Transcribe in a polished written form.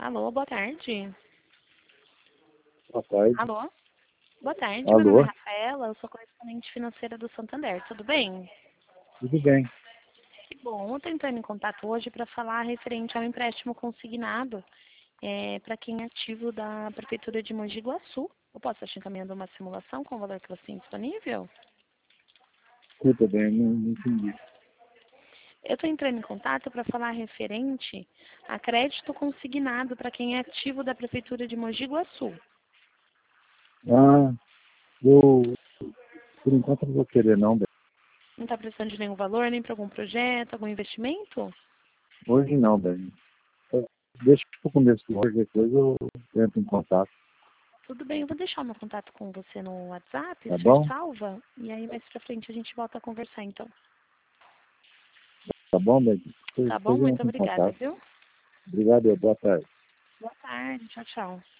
Alô, boa tarde. Boa tarde. Alô? Boa tarde, meu nome é Alô? Rafaela, eu sou correspondente financeira do Santander, tudo bem? Tudo bem. Que bom, eu estou entrando em contato hoje para falar referente ao empréstimo consignado para quem é ativo da Prefeitura de Mogi Guaçu. Eu posso estar te encaminhando uma simulação com o valor que você tem disponível? Escuta bem, não entendi. Eu estou entrando em contato para falar referente a crédito consignado para quem é ativo da Prefeitura de Mogi Guaçu. Ah, eu, por enquanto, não vou querer não, Bem. Não está precisando de nenhum valor, nem para algum projeto, algum investimento? Hoje não, Bem. Deixa pro começo do ano, depois eu entro em contato, Tudo bem, eu vou deixar o meu contato com você no WhatsApp, tá o senhor bom? salva, e aí mais pra frente a gente volta a conversar então. Tá bom, Bem? Tá bom? Depois eu Muito entro em obrigada, contato. viu? Obrigado, boa tarde. Boa tarde, tchau, tchau.